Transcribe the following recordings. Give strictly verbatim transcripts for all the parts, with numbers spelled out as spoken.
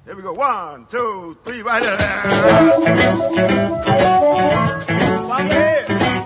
Here we go. One, two, three, right there. One way.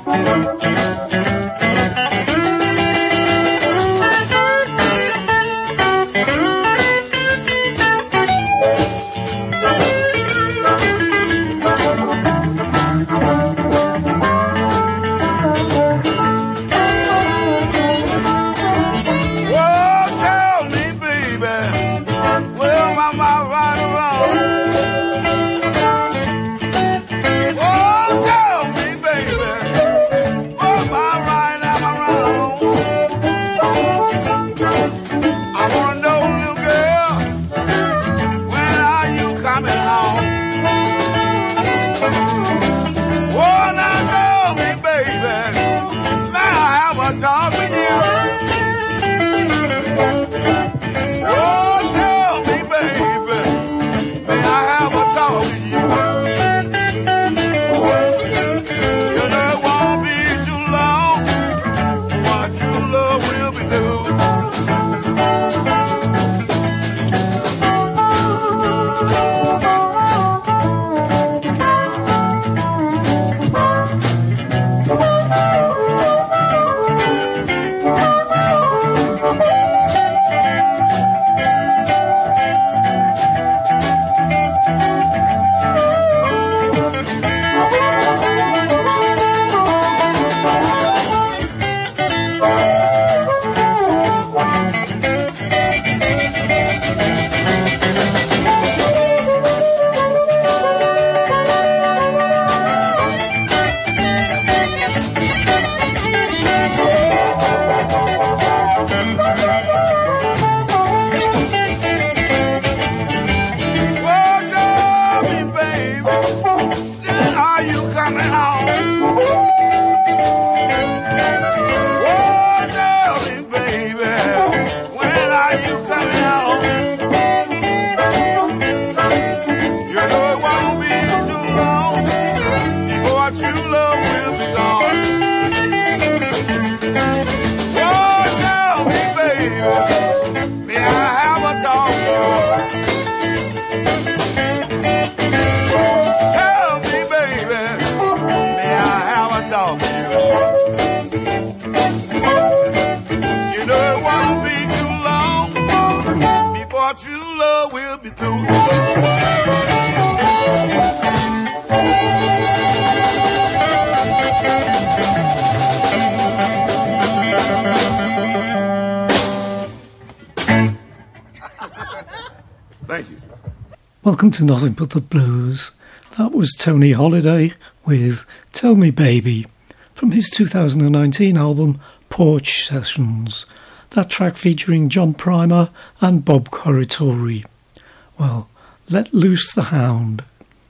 Welcome to Nothing But the Blues. That was Tony Holiday with Tell Me Baby from his two thousand nineteen album Porch Sessions. That track featuring John Primer and Bob Corritore. Well, let loose the hound.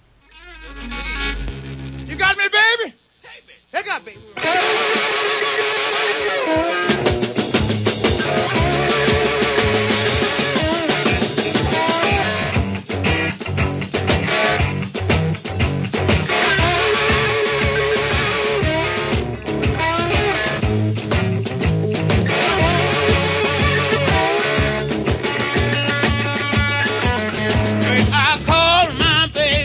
You got me, baby? Take me. They got me. I call my baby.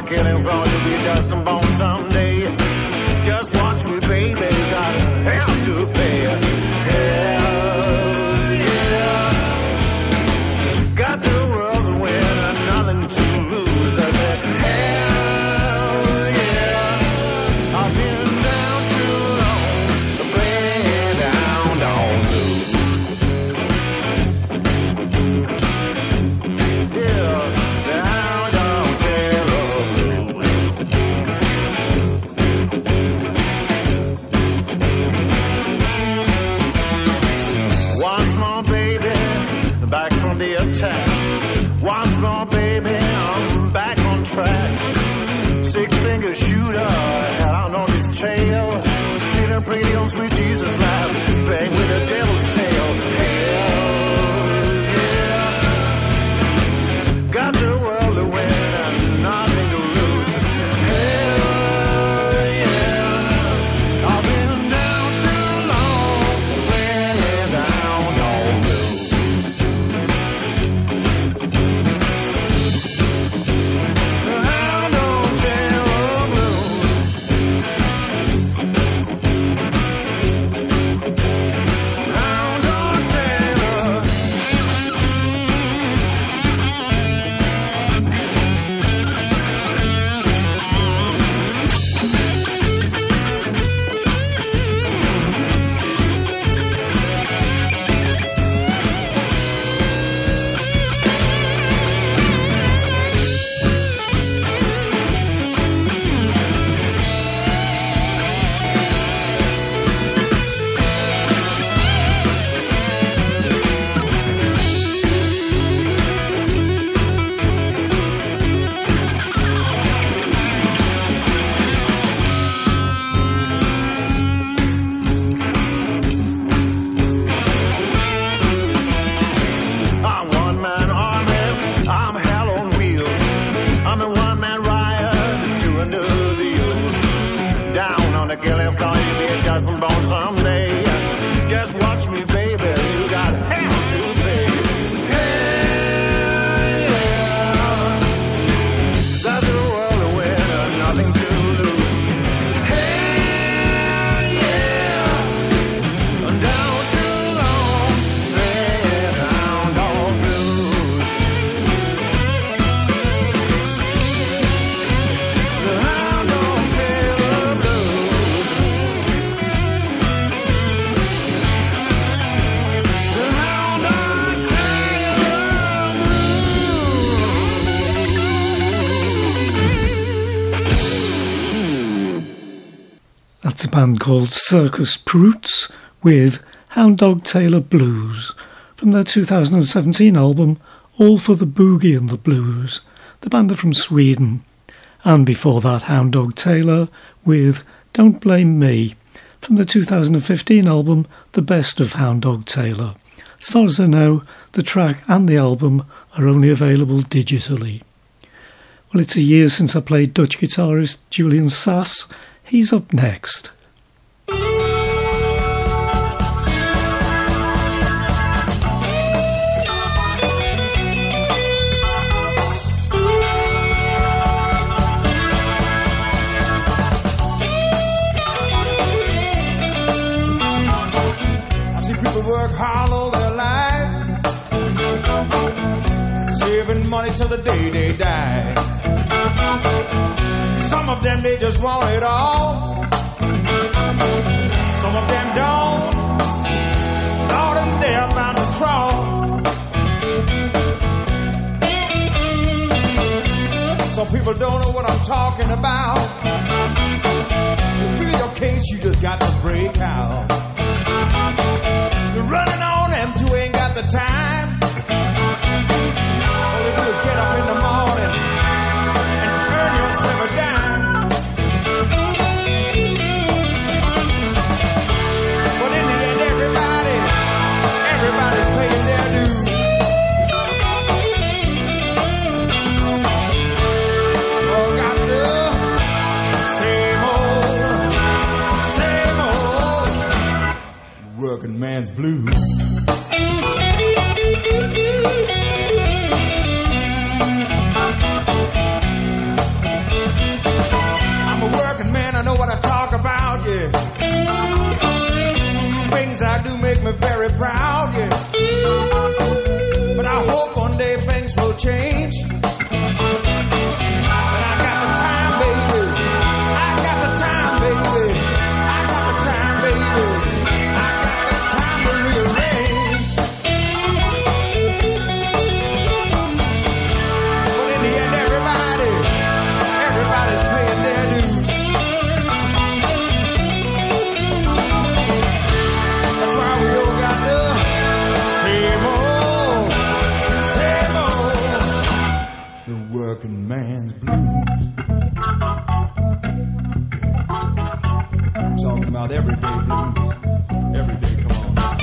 killing floor, you'll be dust and bone someday. Just watch me, baby, got hell to pay. Hell, yeah. Got the world to win and nothing to lose. I said, hell, yeah. I've been down too long to play down, don't lose. Yeah, down, don't tell her blues. Once more, baby, back from the attack. Once more, baby, I'm back on track. Six finger shooter, hell out on his tail. Sitting pretty on sweet Jesus lap, bang with the devil's tail. Hell, yeah. Got the world to win and nothing to lose. Hell, yeah. I've been down too long, way down, don't lose. How don't tell the blues. How don't tell the I'm one man army, I'm hell on wheels. I'm a one man riot, two under the hills. Down on the killing floor, you'll be a dust and bone someday. Just watch me, baby, you got hell to pay. Hey, yeah. Got the world to win and nothing to lose. Hey, yeah. Down too long, way down, don't lose. How don't tell the blues. How don't tell the blues. That's a band called Circus Proots with Hound Dog Taylor Blues from their two thousand seventeen album All for the Boogie and the Blues. The band are from Sweden. And before that, Hound Dog Taylor with Don't Blame Me from the two thousand fifteen album The Best of Hound Dog Taylor. As far as I know, the track and the album are only available digitally. Well, it's a year since I played Dutch guitarist Julian Sass. He's up next. I see people work hard all their lives, saving money till the day they die. Some of them, they just want it all. Some of them don't. Lord, and they're bound to crawl. Some people don't know what I'm talking about. To feel your case, you just got to break out. You're running on them two ain't got the time. All they do is get up in the morning and earn yourself a dime. But in the end, everybody, everybody's paying their dues. Oh, got the same old, same old working man's blues. make me very proud, yeah. But I hope one day things will change. And I got the time, baby. I got the time, baby. I got the time, baby. I got the time to rearrange. But in the end, everybody, everybody's paying their dues. That's why we all got the same old, same old, the working man's blues. I'm talking about everyday blues. Every day, come on.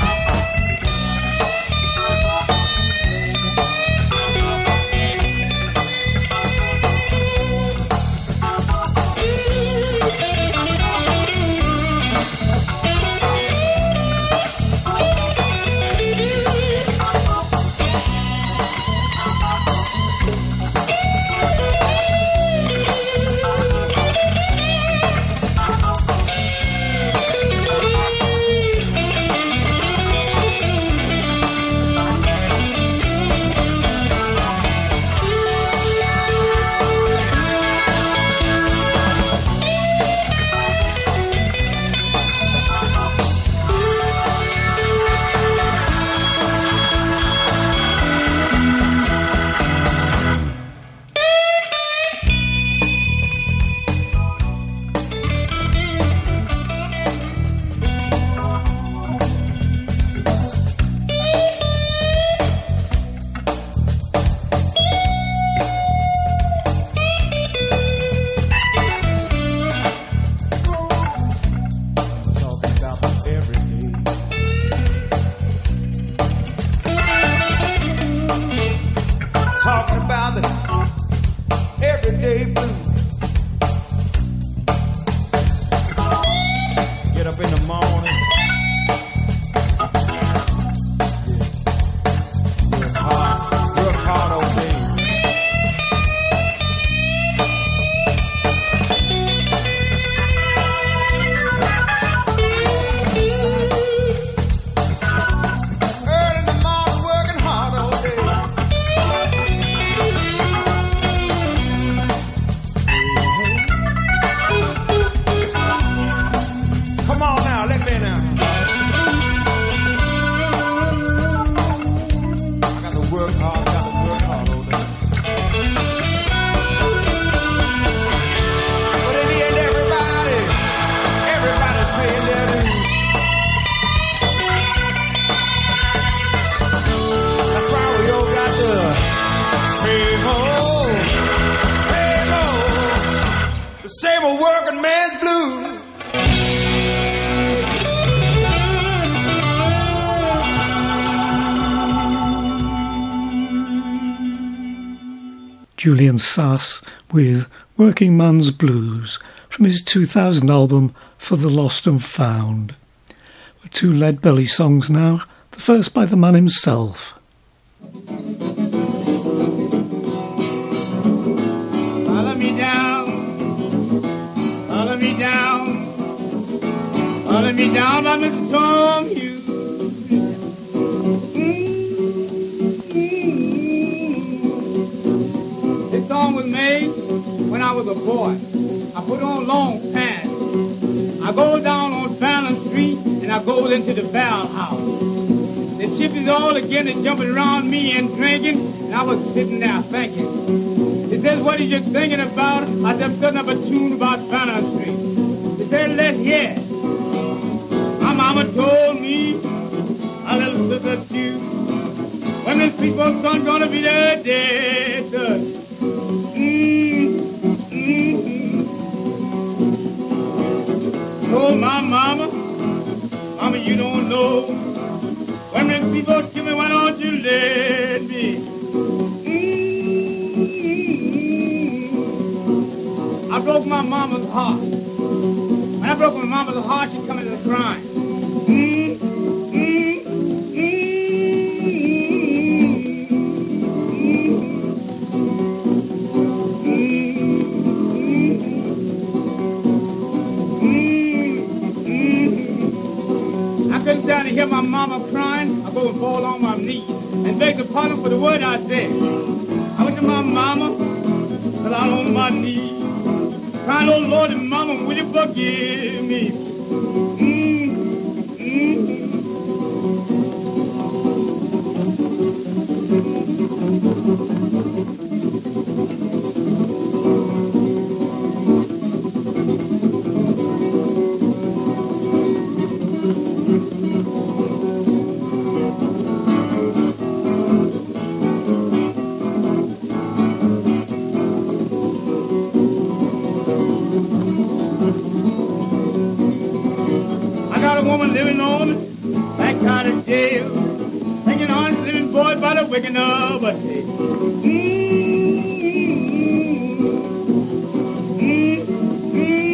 Talking about the everyday blues. Get up in the morning. Yeah. Work hard, work hard all day. Early in the morning, working hard all day. Come on now, let me now. I got to work hard, I got to work hard all day. But in the end, everybody, everybody's paying their dues. That's why we all got the same old, same old, the same old working man's blues. Julian Sass with Working Man's Blues from his two thousand album For the Lost and Found. With two Lead Belly songs now, the first by the man himself. Follow me down, follow me down, follow me down by the storm you. This song was made when I was a boy. I put on long pants. I go down on Fallon Street and I go into the barrel house. The chippies all again are jumping around me and drinking, and I was sitting there thinking. He says, what are you thinking about? I said, I'm setting up a tune about Fallon Street. He said, let's hear it. My mama told me, a little sister too, when the sweet folks son gonna be there dead. Mm, mm-hmm. Told my mama, mama, you don't know. When the people kill me, why don't you let me? Mm-hmm. I broke my mama's heart. When I broke my mama's heart, she come into crying. Mm-hmm. hear my mama crying, I go and fall on my knees and beg her pardon for the word I said. I went to my mama, fell out on my knees, crying, oh Lord and mama, will you forgive me? Mm, mm. Waking up a day. Mm, mm, mm,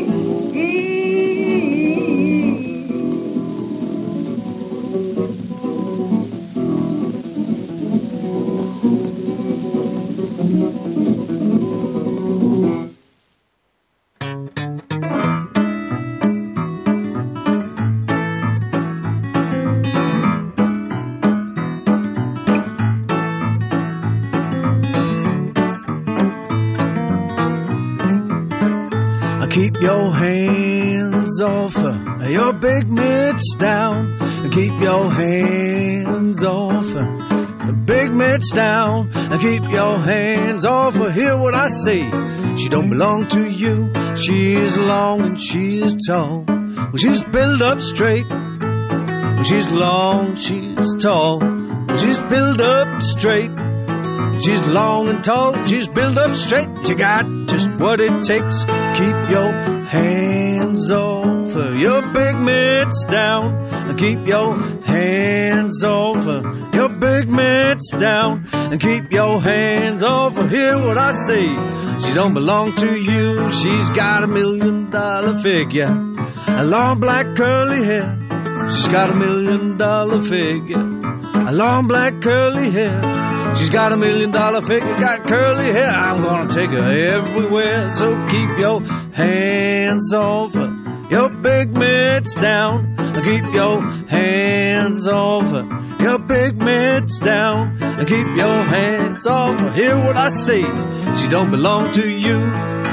Keep your hands off her, your big mitts down. Keep your hands off her, big mitts down. Keep your hands off her. Hear what I say. She don't belong to you. She is long and she is tall. Well, she's built up straight. Well, she's long, she's tall. Well, she's built up straight. She's long and tall, she's built up straight. She got just what it takes. Keep your hands off her, your big mitts down. Keep your hands off her, your big mitts down. And keep your hands off her. Hear what I say. She don't belong to you. She's got a million dollar figure, a long black curly hair. She's got a million dollar figure, a long black curly hair. She's got a million dollar figure, got curly hair. I'm gonna take her everywhere. So keep your hands off her, your big mitts down. Keep your hands off her, your big mitts down. Keep your hands off her. Hear what I say. She don't belong to you.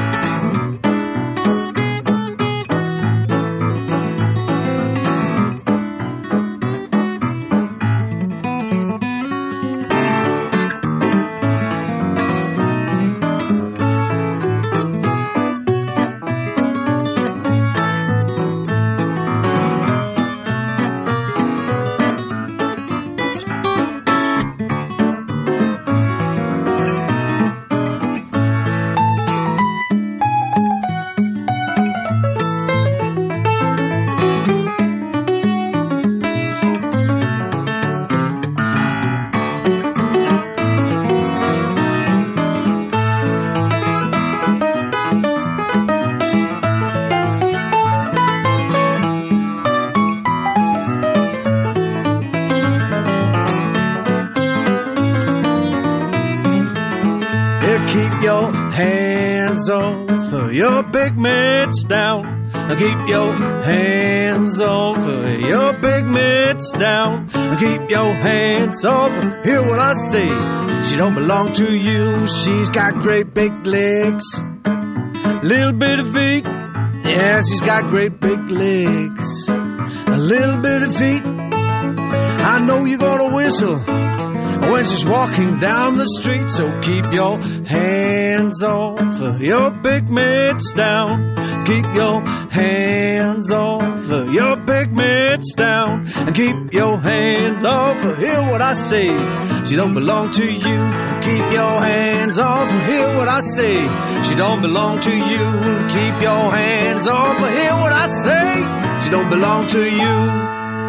Your big mitts down. Keep your hands off her, your big mitts down. Keep your hands off her. Hear what I say. She don't belong to you. She's got great big legs, little bit of feet. Yeah, she's got great big legs, a little bit of feet. I know you're gonna whistle when she's walking down the street. So keep your hands off her, your big mitts down. Keep your hands off her, your big mitts down. And keep your hands off her. Hear what I say. She don't belong to you. Keep your hands off her. Hear what I say. She don't belong to you. Keep your hands off her. Hear what I say. She don't belong to you.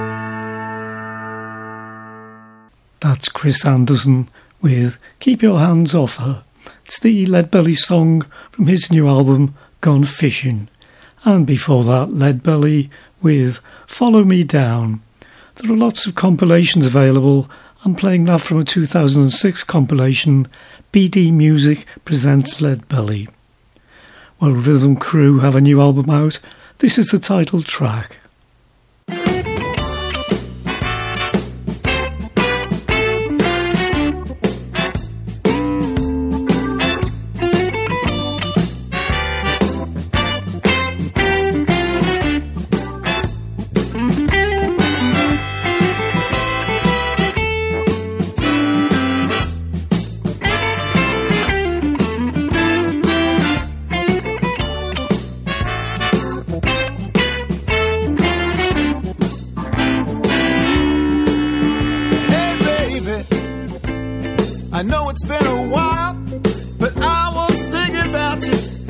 That's Chris Anderson with Keep Your Hands Off Her. It's the Leadbelly song from his new album Gone Fishing. And before that, Leadbelly with Follow Me Down. There are lots of compilations available. I'm playing that from a two thousand six compilation, B D Music Presents Leadbelly. Well, Rhythm Crew have a new album out. This is the title track.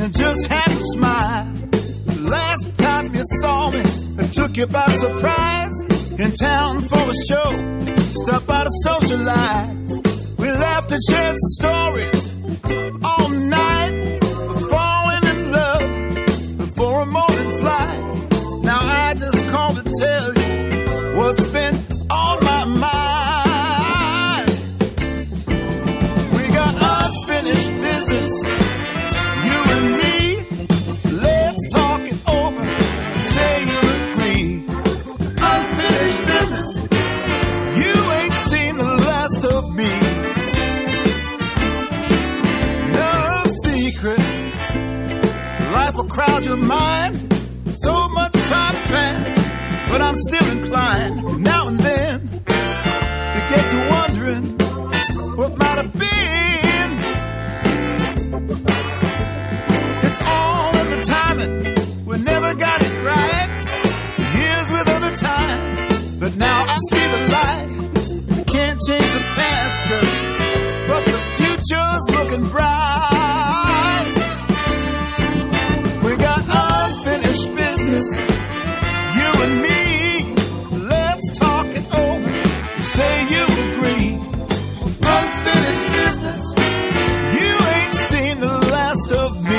and just had to smile. Last time you saw me, I took you by surprise. In town for a show, stopped by to socialize. We laughed and shared some stories all night. Falling in love before a morning flight. Now I just called to tell you what's been on my mind. We got unfinished business, you and me. Let's talk it over, say you agree. Unfinished business, you ain't seen the last of me. No secret, life will crowd your mind. So much time passed, but I'm still inclined now and then to get to wondering what might have been. It's all in the timing, we never got it right. Years with other times, but now I see the light. Can't change the past, girl, but the future's looking bright. We got unfinished business, you and me. Let's talk it over, say you agree. Unfinished business, you ain't seen the last of me.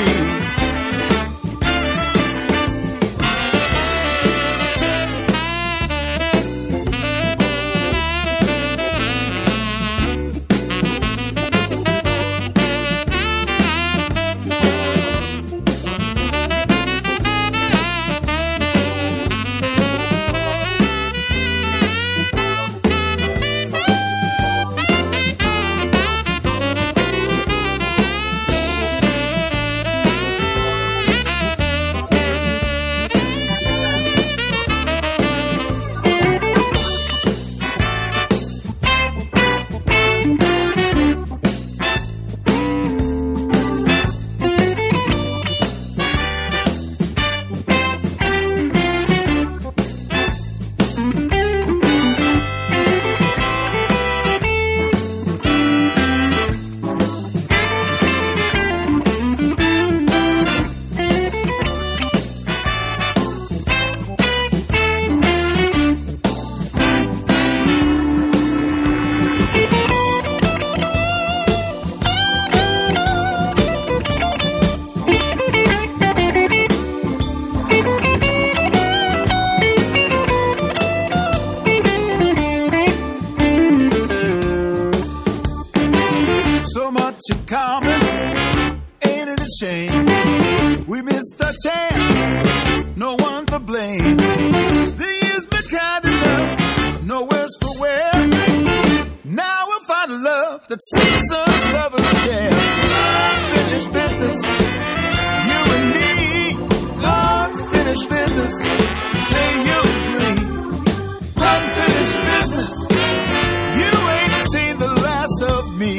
So much in common, ain't it a shame? We missed our chance, no one to blame. The years been kind enough, nowhere's for where. Now we'll find a love that seasoned lovers share. Unfinished business, you and me. Unfinished business, say you agree. Unfinished business, you ain't seen the last of me.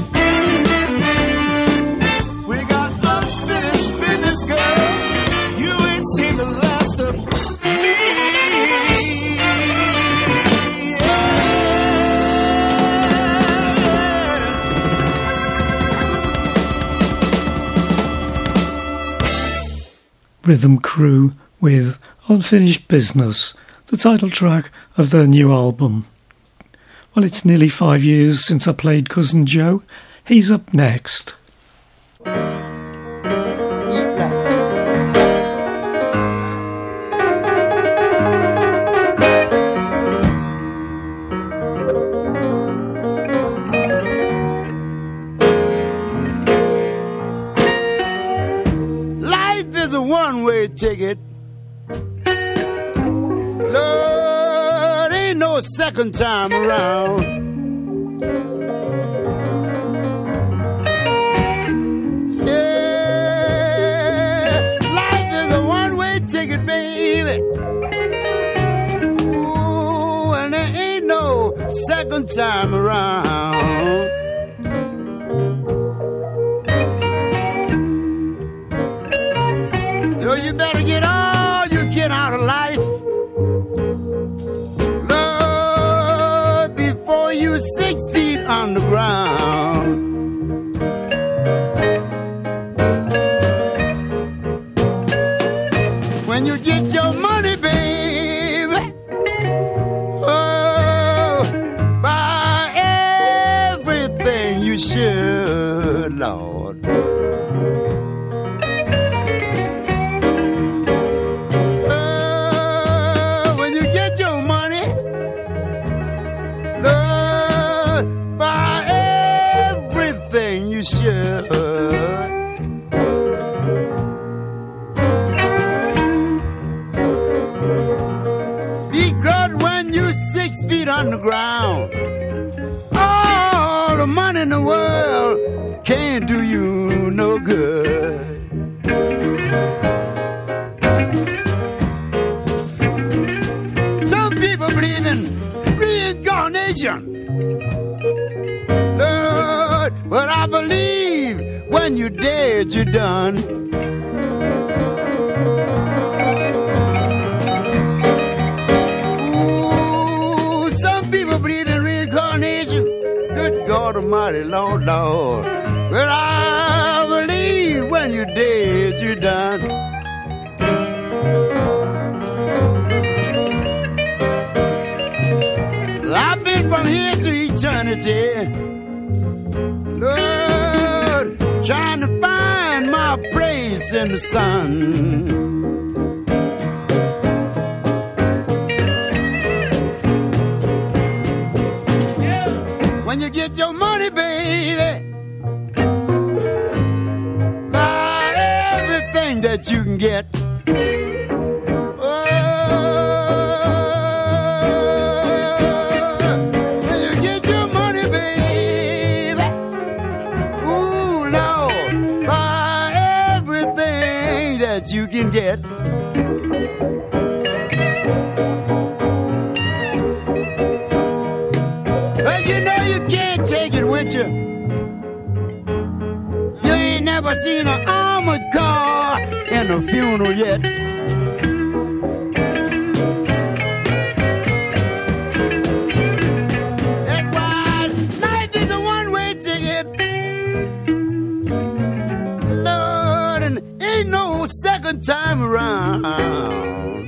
Girl, you ain't seen the last of me. Rhythm Crew with Unfinished Business, the title track of their new album. Well, it's nearly five years since I played Cousin Joe. He's up next. One-way ticket. Lord, ain't no second time around. Yeah, life is a one-way ticket, baby. Ooh, and there ain't no second time around. So you better get all you can out of life, Lord, before you six feet on the ground. day that you're done. Ooh, some people believe in reincarnation. Good God Almighty, Lord, Lord. Well, I believe when you're dead, you're done. Well, I've been from here to eternity, Lord, trying to find my place in the sun. When you get your money, baby, buy everything that you can get. Oh, when you get your money, baby, ooh, Lord, buy everything that you can get. But you know you can't take it with you. You ain't never seen an armored car in a funeral yet. That's why life is a one-way ticket, Lord, and ain't no second time around.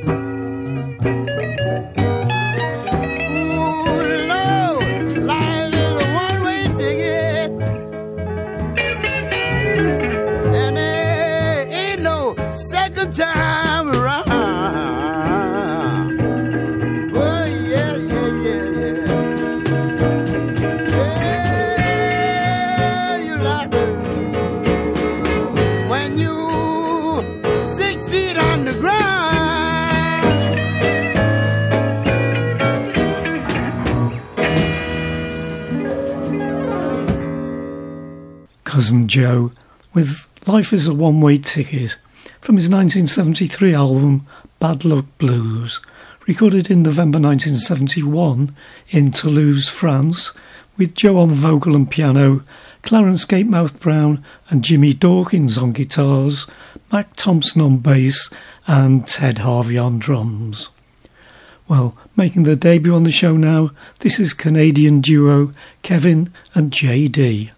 Time around. Oh, yeah, yeah, yeah, yeah. Yeah, you like it. When you six feet on the ground. Cousin Joe with Life is a One-Way Ticket from his nineteen seventy-three album Bad Luck Blues, recorded in November nineteen seventy-one in Toulouse, France, with Joe on vocal and piano, Clarence Gatemouth Brown and Jimmy Dawkins on guitars, Mac Thompson on bass and Ted Harvey on drums. Well, making their debut on the show now, this is Canadian duo Kevin and J D.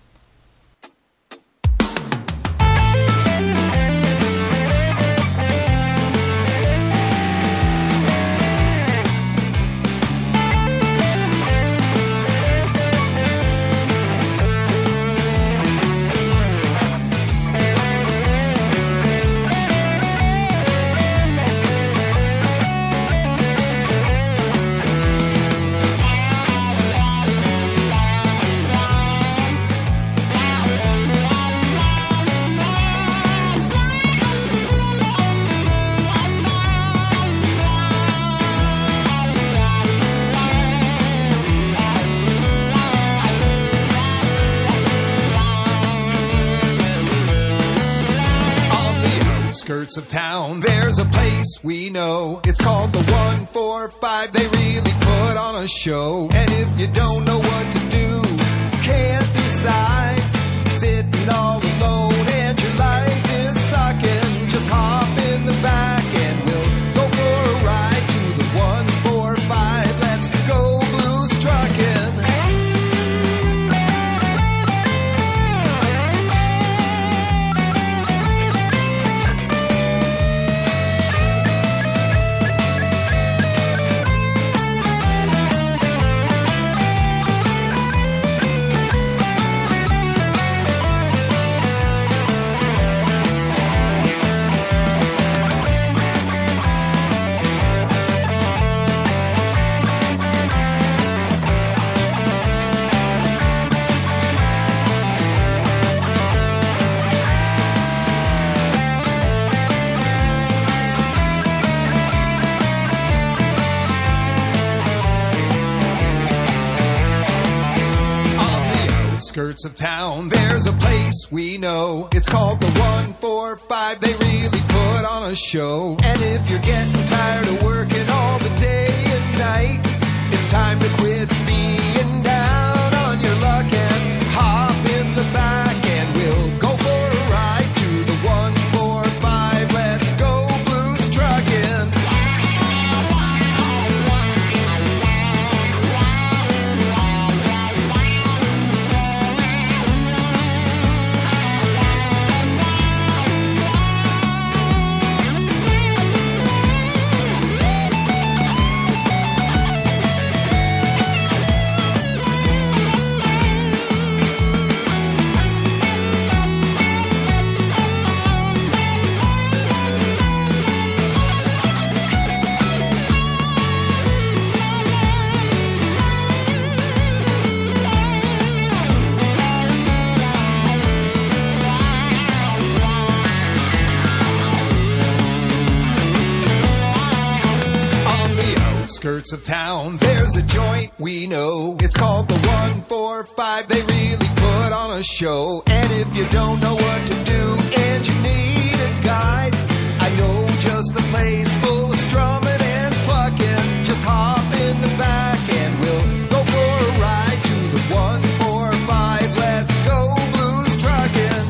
Of town, there's a place we know. It's called the one four five. They really put on a show. And if you don't know what to do, can't decide, sitting all alone and your life is sucking, just hop in the back and we'll go for a ride to the one four five. Let's go blues trucking. Skirts of town, there's a place we know. It's called the one four five. They really put on a show. And if you're getting tired of working all the day and night, it's time to quit being down on your luck and hop in the back and we'll go for a ride outskirts of town, there's a joint we know. It's called the one four five. They really put on a show. And if you don't know what to do and you need a guide, I know just the place full of strumming and plucking. Just hop in the back and we'll go for a ride to the one four five. Let's go blues trucking.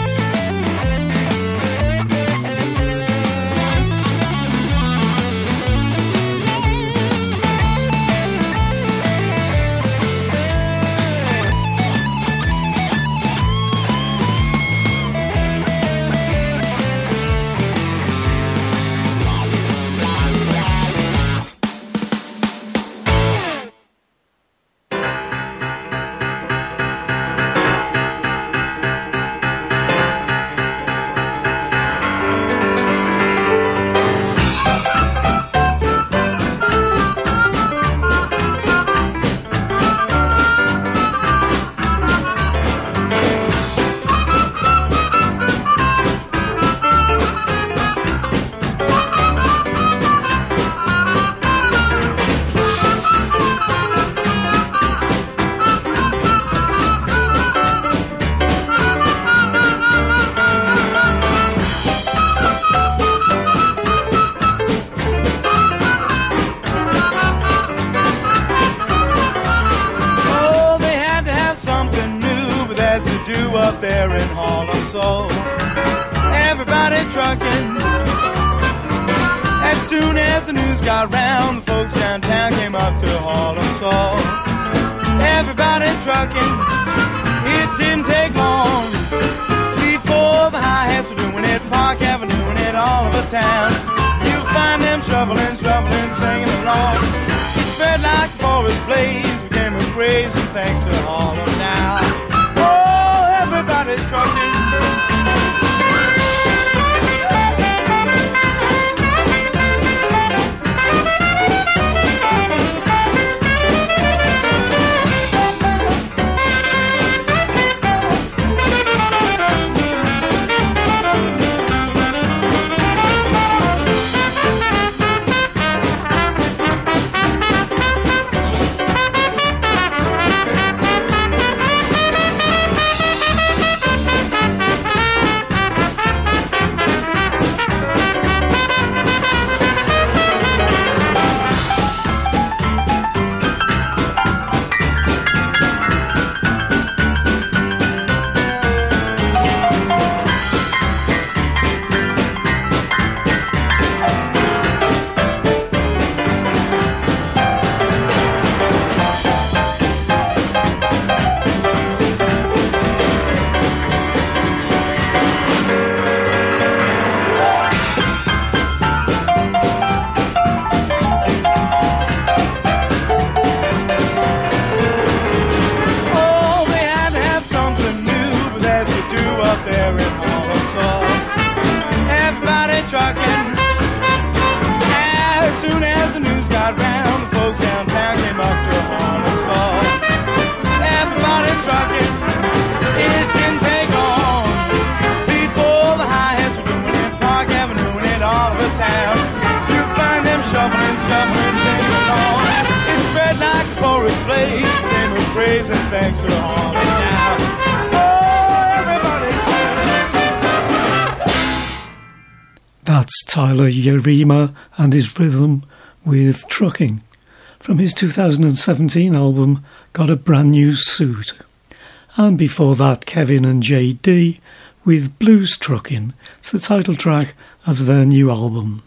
That's Tyler Yerema and his rhythm with Trucking from his two thousand seventeen album Got a Brand New Suit. And before that, Kevin and J D with Blues Trucking. It's the title track of their new album.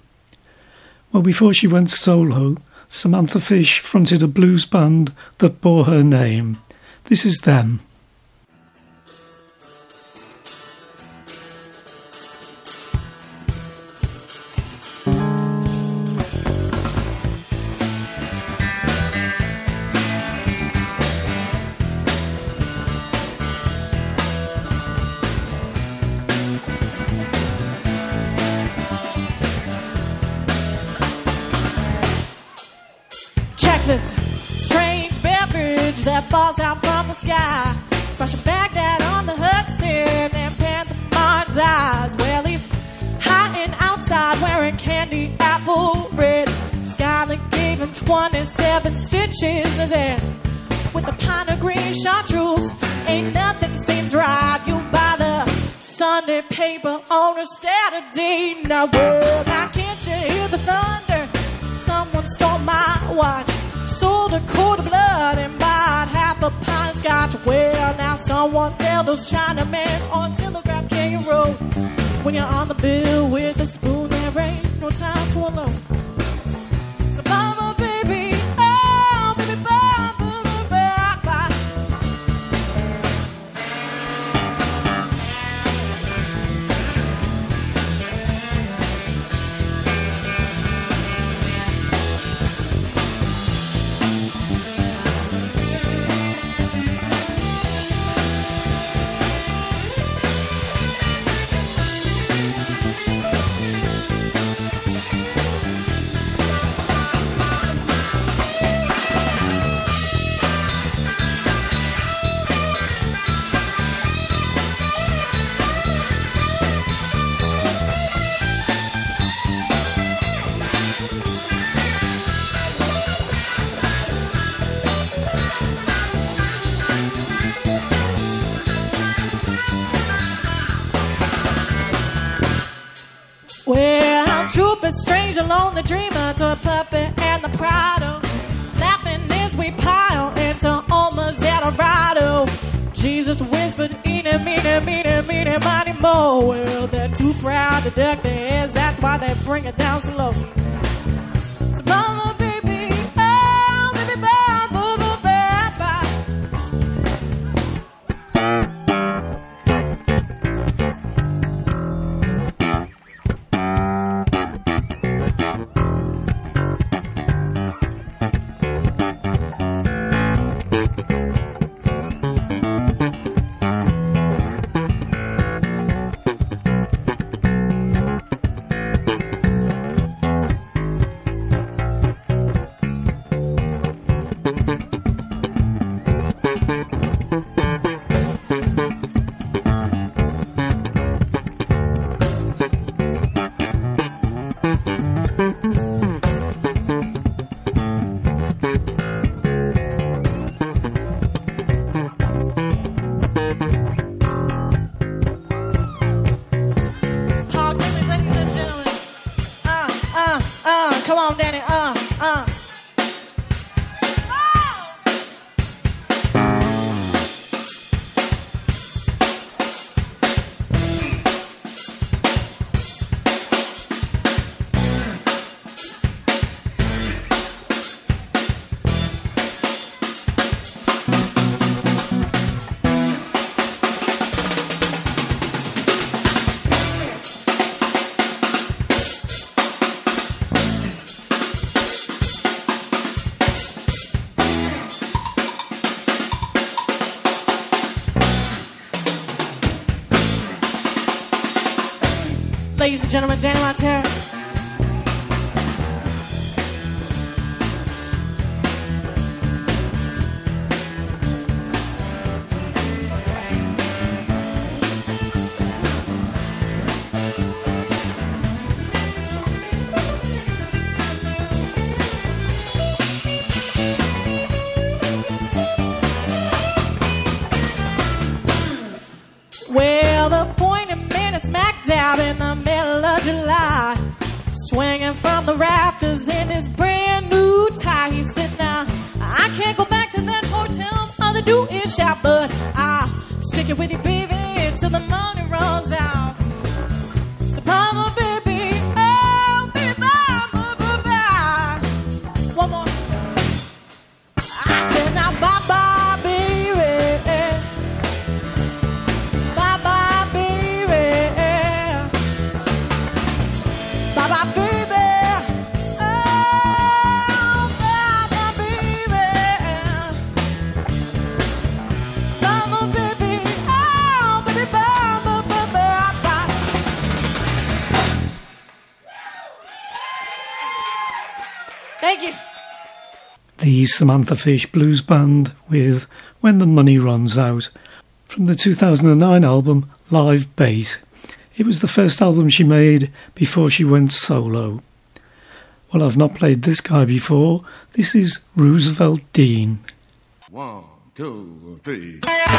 Well, before she went solo, Samantha Fish fronted a blues band that bore her name. This is them. That falls down from the sky, splashing back down on the Hudson and Panthemon's eyes. Well, he's hiding outside wearing candy apple red. Skylar gave him twenty-seven stitches is it? With the pine of green chartreuse, ain't nothing seems right. You buy the Sunday paper on a Saturday. Now, well, now can't you hear the thunder? Someone stole my watch, sold a quart of blood, and bought half a pint of scotch. Well, now someone tell those Chinamen on Telegraph Canyon Road, when you're on the bill with a spoon, there ain't no time to alone. So, mama, baby, oh, baby, bye, bye, bye, bye. Well, Troop is strange alone, the dreamer to a puppet and the Prado, laughing as we pile into Oma's Eldorado. Jesus whispered, eeny, meeny, meeny, meeny, mighty mo. Well, they're too proud to duck their heads, that's why they bring it down slow. So, mama, baby, oh, baby, bye, bye, bye, bye, bye. Ladies and gentlemen, Danny Montero. Well, the pointed man is smack dab in the middle of July, swinging from the rafters in his brand new tie. He said, now, I can't go back to that hotel, all they do is shout, but I'll stick it with you, baby, till the money runs out. So, mama, baby, oh, baby, bye, bye, bye, bye. One more. I said, now, bye, bye, baby. Bye-bye, baby. Bye-bye, baby. Oh, bye-bye, baby. Bye-bye, baby. Oh, baby, bye-bye, bye-bye. Thank you. The Samantha Fish Blues Band with When the Money Runs Out, from the two thousand nine album Live Bait. It was the first album she made before she went solo. Well, I've not played this guy before. This is Roosevelt Dean. One, two, three.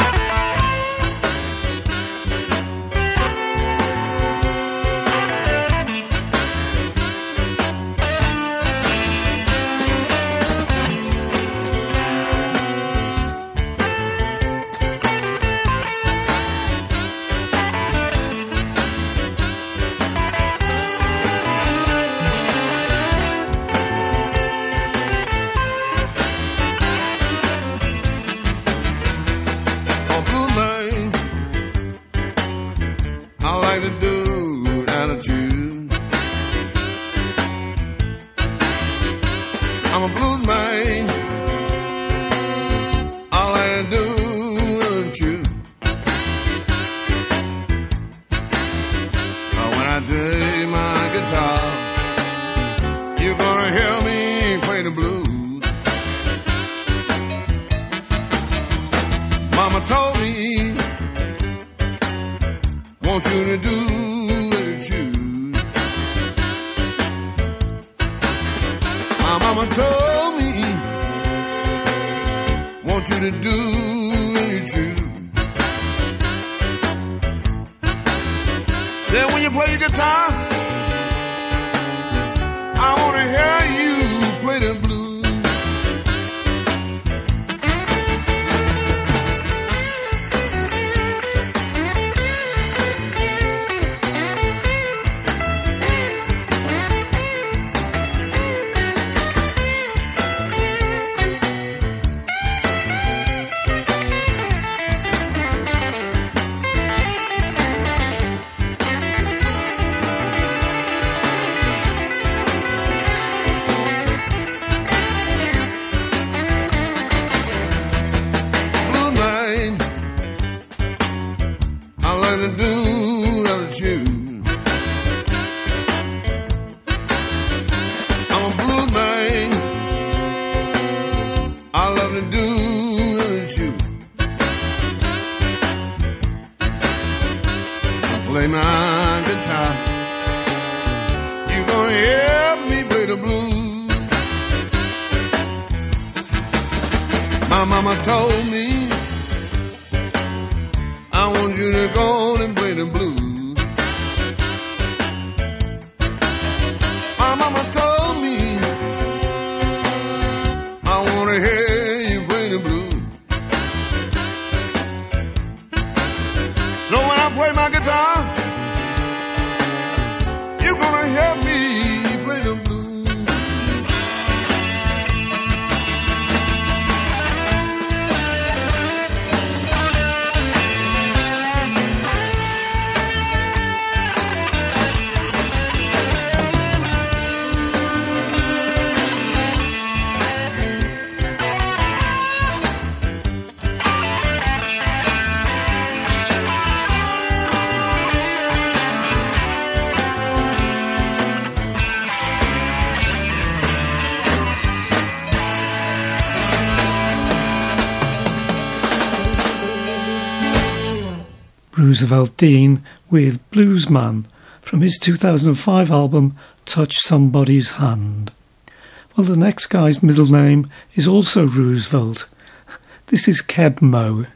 Roosevelt Dean with Bluesman from his two thousand five album Touch Somebody's Hand. Well, the next guy's middle name is also Roosevelt. This is Keb Mo.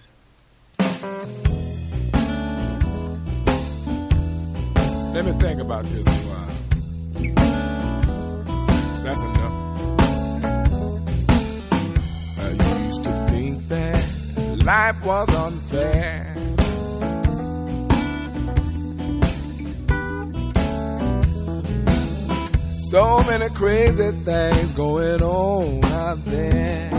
Let me think about this a while. That's enough. I used to think that life was unfair. So many crazy things going on out there.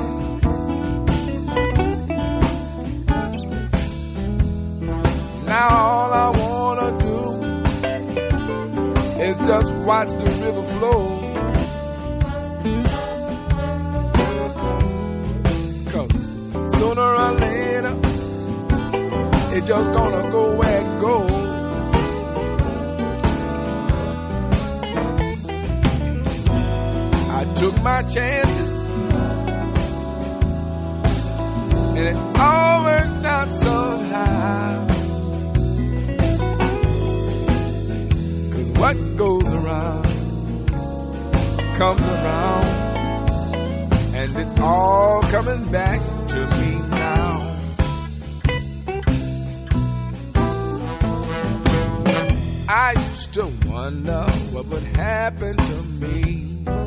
Now all I wanna do is just watch the river flow. 'Cause sooner or later, it's just gonna go where it goes. I took my chances, and it all worked out somehow. 'Cause what goes around comes around, and it's all coming back to me now. I used to wonder what would happen to me.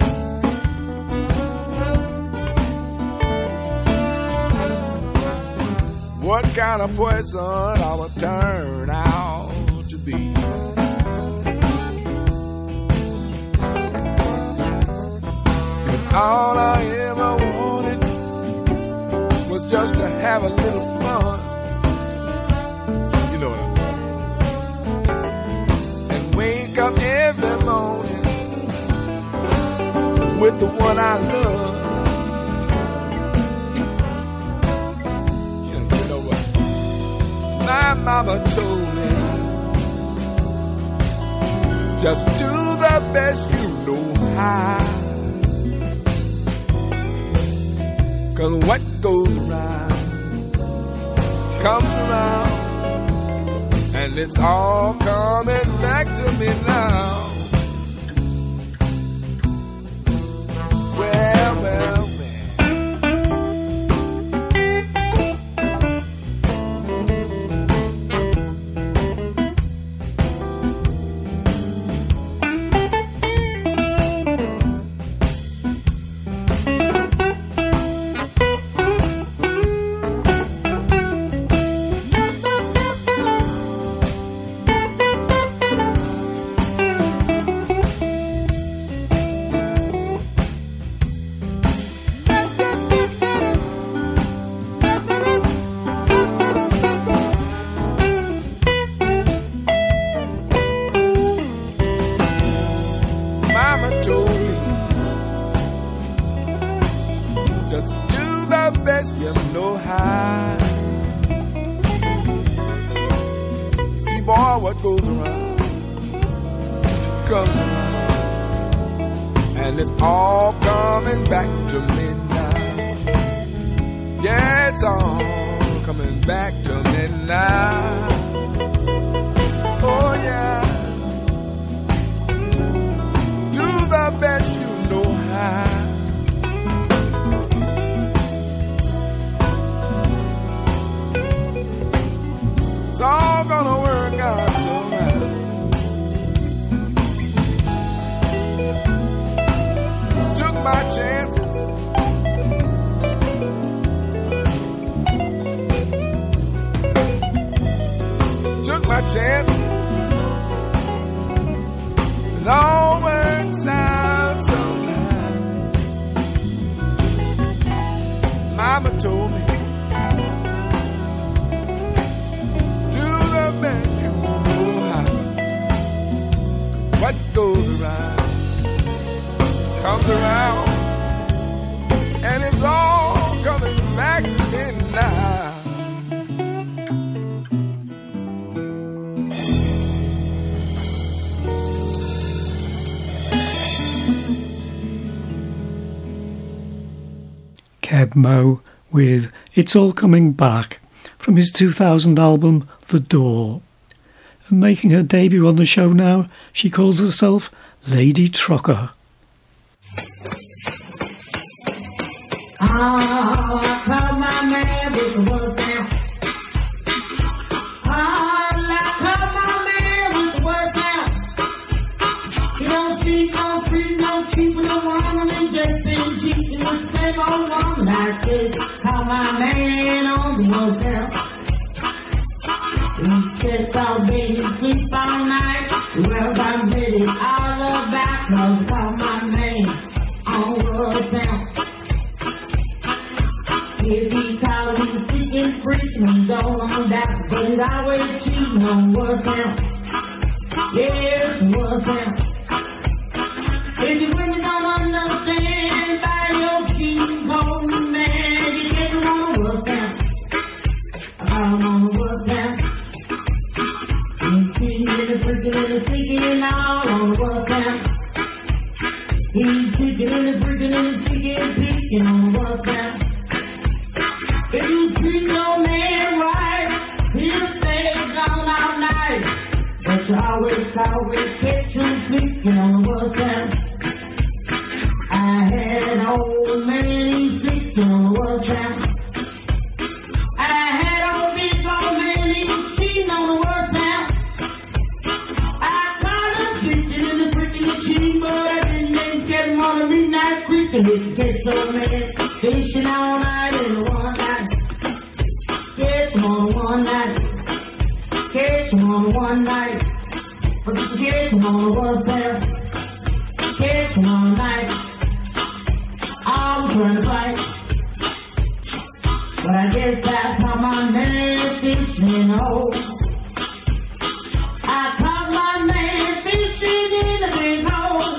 What kind of person I would turn out to be. But all I ever wanted was just to have a little fun. You know what I mean? And wake up every morning with the one I love. My mama told me, just do the best you know how. 'Cause what goes around comes around, and it's all coming back to me now. Well, well. Keb Mo with It's All Coming Back from his two thousand album The Door. And making her debut on the show now, she calls herself Lady Trucker. Oh, I call my man with the words down. Oh, I call my man with the words down. You don't see no free, no cheap, no woman, and just been cheating with the same old woman like this. Call my man on the words down. He sits all day, he sleep all night. Well, I'm ready all about, 'cause call my man on the words down. If he calls him freaking freaking, don't on that, but he's always cheating on what's him. Yes, what's him. If you women don't understand by your cheating, call me man, you get him on what's him. I'm on what's him. He's cheating and the freaking and the sneaking and all on what's him. He's cheating and the freaking and the sneaking and peeking on what's him. If you treat your man right, he'll stay gone all night. But you always, always catch him sleeping on the what's down. freaking it gets so mad. Fishing all night in the one night. Catch 'em on one night. Catch 'em on one night. Catch 'em on one pair. Catch 'em all night. I'm trying to fight. But I guess I caught my man fishing in the hole. I caught my man fishing in the big hole.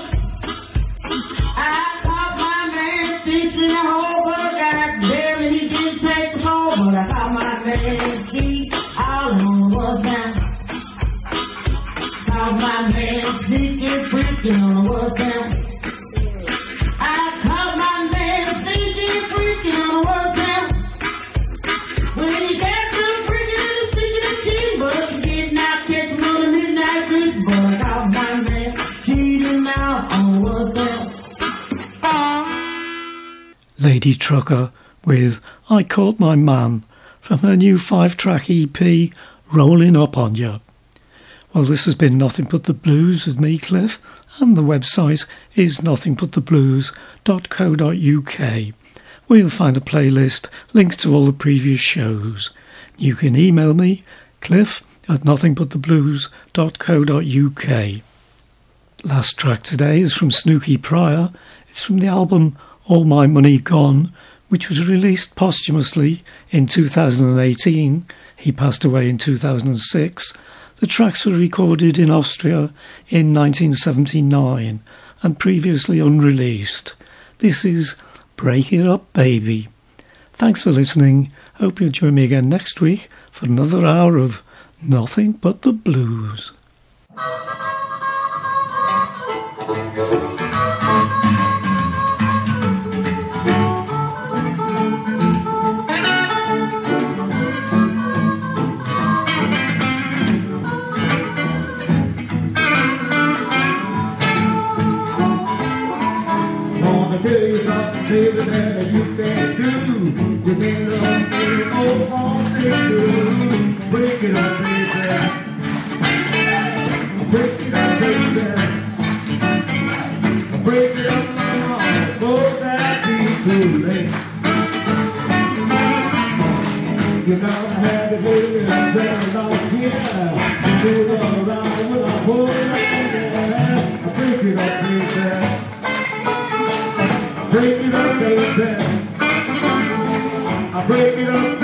I caught my man fishing in the hole, but goddamn it, he didn't take the pole. But I caught my man cheat all on the one down. Caught my man sneaking, freaking on the one down. I caught my man sneaking, freaking on the one down. When he got to freaking and sneaking and cheating, but you did not catch him on the midnight good. But I caught my man cheating out on the one down. Lady Trucker with I Caught My Man from her new five-track E P, Rolling Up On Ya. Well, this has been Nothing But the Blues with me, Cliff, and the website is nothing but the blues dot co dot uk, where you'll find a playlist, links to all the previous shows. You can email me, cliff at nothing but the blues dot co dot uk. Last track today is from Snooky Pryor. It's from the album All My Money Gone, which was released posthumously in two thousand eighteen. He passed away in two thousand six. The tracks were recorded in Austria in nineteen seventy-nine and previously unreleased. This is Break It Up Baby. Thanks for listening. Hope you'll join me again next week for another hour of Nothing But the Blues. Baby, that you can do. You can love me, oh, all things do. Break it up, baby. Break it up, baby. Break it up, mama, before that be too late. You gotta have it, baby, and tell out here. Move around with a whole lot. Break it up, baby. Break it up, baby. I break it up.